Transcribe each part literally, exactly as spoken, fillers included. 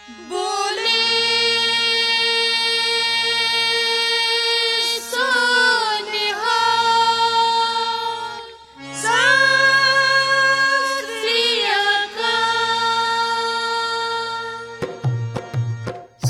बोले सो निहाल सत श्री अकाल।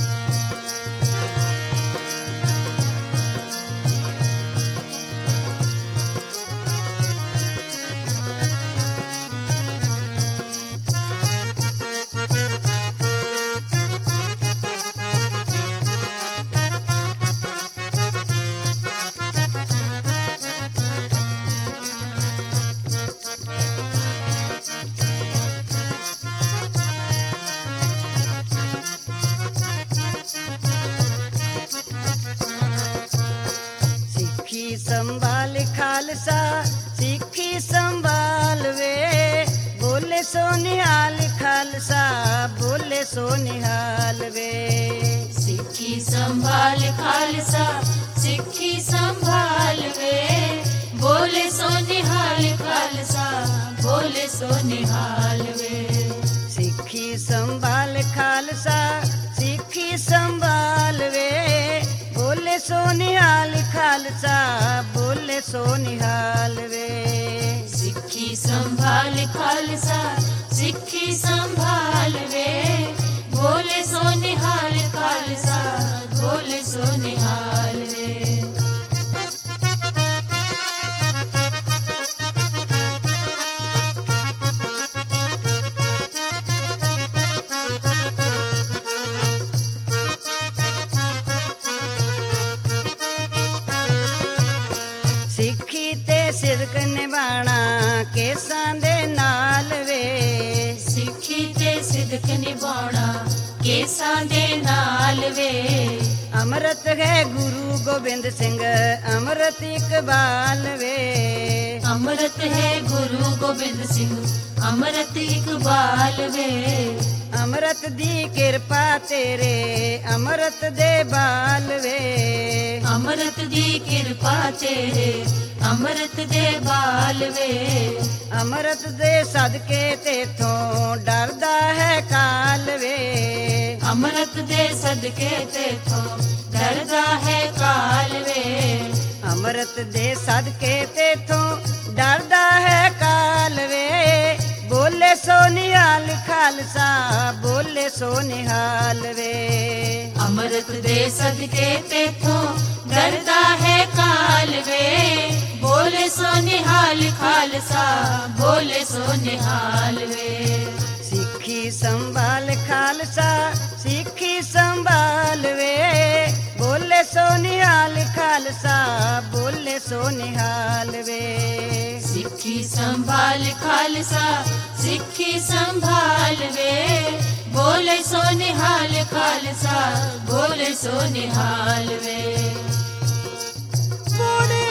सिक्खी संभाल खालसा सिक्खी संभाल वे बोले सो निहाल खालसा बोले सो निहाल वे। सिक्खी संभाल खालसा सिक्खी संभाल वे बोले सो निहाल खालसा बोले सो निहाल वे। सिक्खी संभाल खालसा सिक्खी संभाल वे बोले सो निहाल खालसा बोले सो निहाल वे। सिक्खी संभाल खालसा सिक्खी संभाल वे बोले सो निहाल खालसा बोले सो निहाल वे। सिक्खी ते सिदक निभाना केसां दे नाल वे। सिक्खी ते सिदक निभाना केसां दे नाल वे। अमृत है गुरु गोबिंद सिंह अमृत इकबाल वे। अमृत है गुरु गोबिंद सिंह अमृत इकबाल वे। अमृत दी किरपा तेरे अमृत दे बाल वे। अमृत दी किरपा तेरे अमृत दे बाल वे। अमृत दे सदके तेथों डरदा है काल वे। अमृत दे सदके तेथों डरदा है काल वे। अमृत दे सदके तेथों डरदा है काल वे। बोले सो निहाल खालसा बोले सो निहाल वे। अमृत दे सदके तेथों डरदा है काल वे। बोले सो निहाल खालसा बोले सो निहाल वे। सिक्खी संभाल खालसा सिक्खी संभाल वे बोले सो निहाल खालसा बोले सो निहाल वे। सिक्खी संभाल खालसा सिक्खी संभाल वे बोले सो निहाल खालसा बोले सो निहाल वे। बोले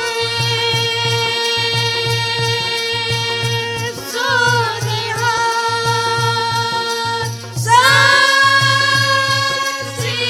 सो निहाल सत श्री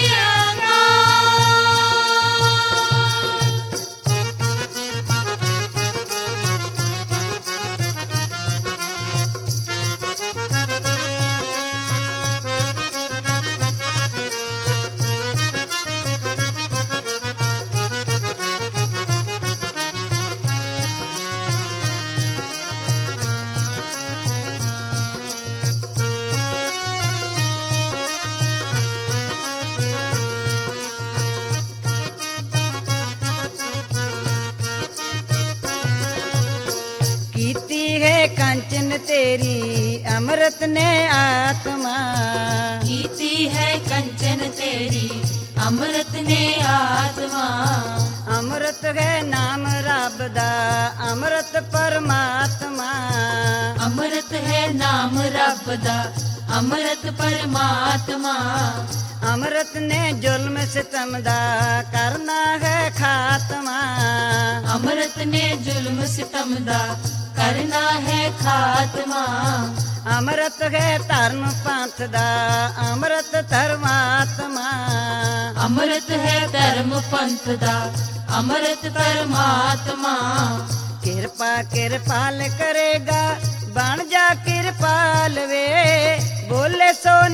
कीती है कंचन तेरी अमृत ने आत्मा। कीती है कंचन तेरी अमृत ने आत्मा। अमृत है नाम रब दा अमृत परमात्मा। अमृत है नाम रब दा अमृत परमात्मा। अमृत ने जुल्म सितम दा करना है खात्मा। अमृत ने जुल्म सितम दा करना है खात्मा। अमृत है धर्म पंथ दा अमृत धर्मात्मा। अमृत है धर्म पंथ दा अमृत परमात्मा। किरपा किरपाल करेगा बन जा किरपाल वे बोले सो निहाल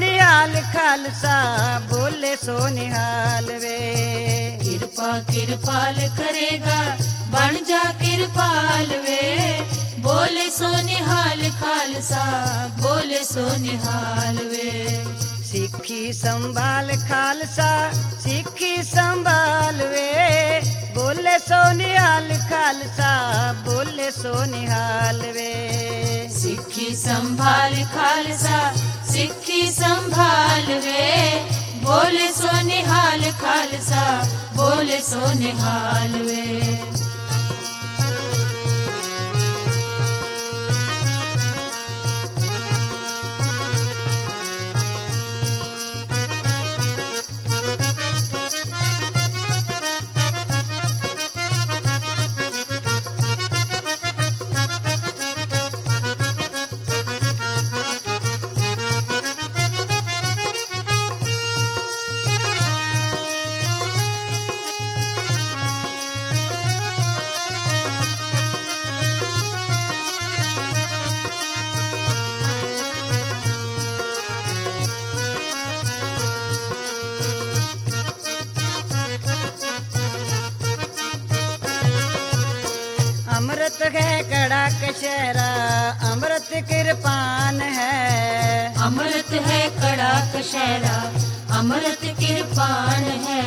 ਨਿਹਾਲ ਖਾਲਸਾ ਬੋਲੇ ਸੋ ਨਿਹਾਲ ਵੇ। ਕਿਰਪਾ ਕਿਰਪਾਲ ਕਰੇਗਾ ਬਣ ਜਾ ਕਿਰਪਾਲ ਵੇ। ਬੋਲੇ ਸੋ ਨਿਹਾਲ ਖਾਲਸਾ ਬੋਲੇ ਸੋ ਨਿਹਾਲ ਵੇ। ਸਿੱਖੀ ਸੰਭਾਲ ਖਾਲਸਾ ਸਿੱਖੀ ਸੰਭਾਲ ਵੇ। ਬੋਲੇ ਸੋ ਨਿਹਾਲ ਖਾਲਸਾ ਬੋਲੇ ਸੋ ਨਿਹਾਲ ਵੇ। ਸਿੱਖੀ ਸੰਭਾਲ ਖਾਲਸਾ ਸਿੱਖੀ ਸੰਭਾਲ ਵੇ। ਬੋਲੇ ਸੋ ਨਿਹਾਲ ਖਾਲਸਾ ਬੋਲੇ ਸੋ ਨਿਹਾਲ ਵੇ। अमृत है कड़ा कशहरा अमृत कृपान है। अमृत है कड़ा कशहरा अमृत कृपान है।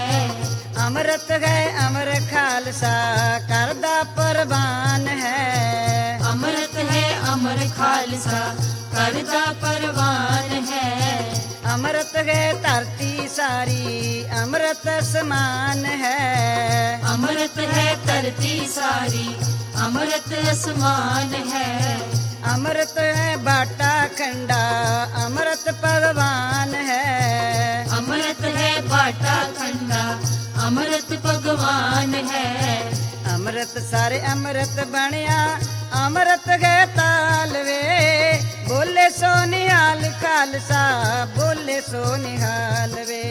अमृत है अमर खालसा करदा परवान है। अमृत है अमर खालसा करदा परवान है। अमृत है धरती सारी अमृत समान है। अमृत है धरती सारी अमृत आसमान है। अमृत है बाटा खंडा अमृत भगवान है। अमृत है बाटा खंडा अमृत भगवान है। अमृत सारे अमृत बनिया अमृत है तालवे। बोले सो निहाल खालसा बोले सो निहाल वे।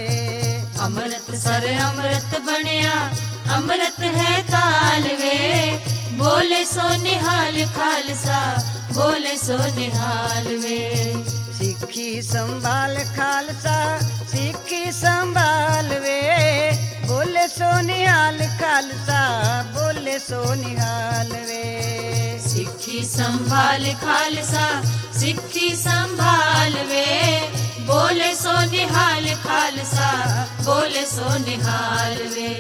अमृत सर अमृत बनिया अमृत है तालवे। बोले सो निहाल खालसा बोले सो निहाल वे। सिक्खी संभाल खालसा सिक्खी संभाल वे। बोले सो निहाल खालसा बोले सो निहाल वे। सिक्खी संभाल खालसा सिक्खी संभाल वे। बोले सो निहाल खालसा बोले सो निहाल वे।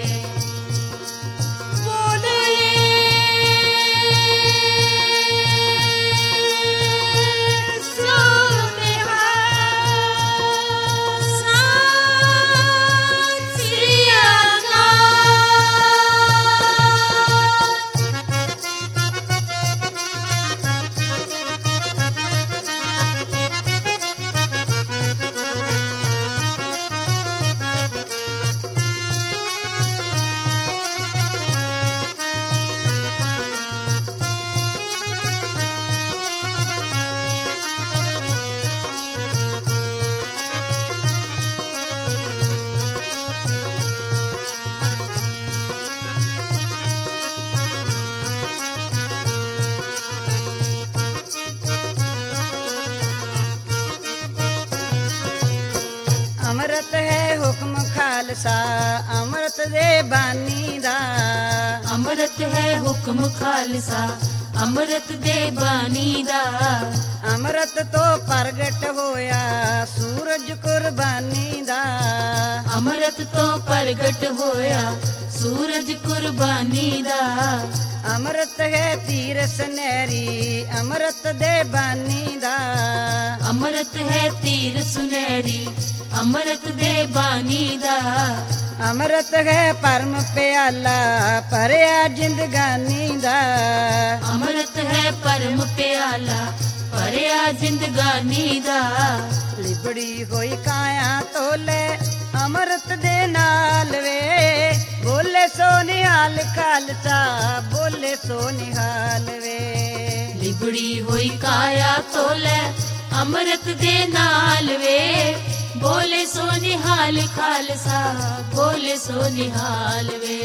अमृत है हुक्म खालसा अमृत दे बानी दा। अमृत है हुक्म खालसा अमृत दे बानी दा। अमृत तो प्रगट होया सूरज कुर्बानी दा। अमृत तो प्रगट होया सूरज कुर्बानी दा। अमृत है तीर सुनहरी अमृत दे बानी दा। अमृत है तीर सुनहरी अमृत दे बानी दा। अमृत है परम प्याला भरिया जिंदगानी दा। अमृत है परम प्याला भरिया जिंदगानी दा। लिबड़ी होई काया तोले अमृत दे नाल वे। बोले सो निहाल खालसा बोले सो निहाल वे। लिबड़ी होई काया तोले अमृत दे नाल वे। बोले सो निहाल खालसा बोले सो निहाल वे।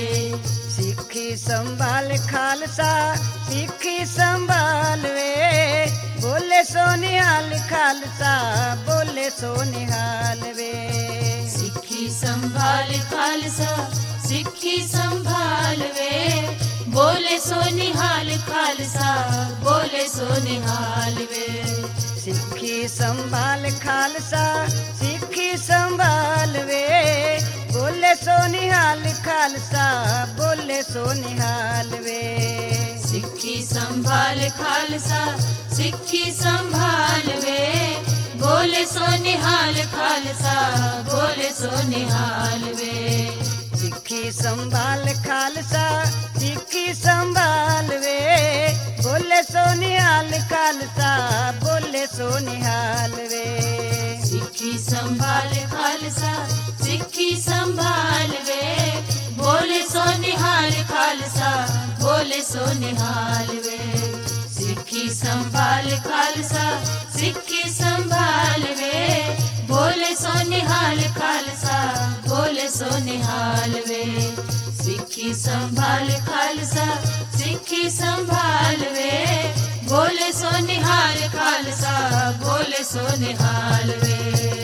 सिक्खी संभाल खालसा सिक्खी संभाल वे। बोले सो निहाल खालसा बोले सो निहाल वे सिक्खी संभाल खालसा सिक्खी संभाल वे बोले सो निहाल खालसा बोले सो निहाल वे सिक्खी संभाल खालसा सिक्खी संभाल वे बोले सो निहाल खालसा बोले सो निहाल वे सिक्खी संभाल खालसा सिक्खी संभाल वे बोले सो निहाल खालसा बोले सो निहाल वे सिक्खी संभाल खालसा सिक्खी संभाल वे बोले सो निहाल खालसा बोले सो निहाल वे सिक्खी संभाल खालसा सिक्खी संभाल वे बोले सो निहाल खालसा बोले सो निहाल वे सिक्खी संभाल खालसा सिक्खी संभाल वे बोले सो निहाल खालसा बोले सो निहाल वे सिक्खी संभाल खालसा सिक्खी संभाल वे बोले सो निहाल खालसा बोले सो निहाल वे।